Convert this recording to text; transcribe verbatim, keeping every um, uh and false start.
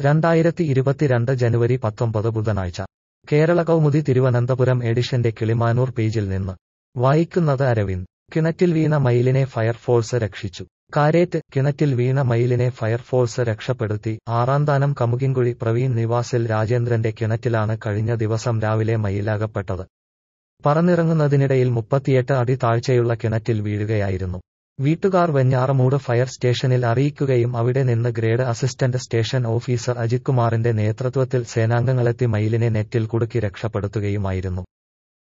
രണ്ടായിരത്തി ഇരുപത്തിരണ്ട് ജനുവരി പത്തൊമ്പത് ബുധനാഴ്ച കേരള കൗമുദി തിരുവനന്തപുരം എഡിഷന്റെ കിളിമാനൂർ പേജിൽ നിന്ന് വായിക്കുന്നത് അരവിന്ദ്. കിണറ്റിൽ വീണ മയിലിനെ ഫയർഫോഴ്സ് രക്ഷിച്ചു. കാരേറ്റ്. കിണറ്റിൽ വീണ മയിലിനെ ഫയർഫോഴ്സ് രക്ഷപ്പെടുത്തി. ആറാന്താനം കമുകിൻകുഴി പ്രവീൺ നിവാസിൽ രാജേന്ദ്രന്റെ കിണറ്റിലാണ് കഴിഞ്ഞ ദിവസം രാവിലെ മയിലകപ്പെട്ടത്. പറന്നിറങ്ങുന്നതിനിടയിൽ മുപ്പത്തിയെട്ട് അടി താഴ്ചയുള്ള കിണറ്റിൽ വീഴുകയായിരുന്നു. വീട്ടുകാർ വെഞ്ഞാറമൂട് ഫയർ സ്റ്റേഷനിൽ അറിയിക്കുകയും അവിടെ നിന്ന് ഗ്രേഡ് അസിസ്റ്റന്റ് സ്റ്റേഷൻ ഓഫീസർ അജിത്കുമാറിന്റെ നേതൃത്വത്തിൽ സേനാംഗങ്ങളെത്തി മയിലിനെ നെറ്റിൽ കുടുക്കി രക്ഷപ്പെടുത്തുകയുമായിരുന്നു.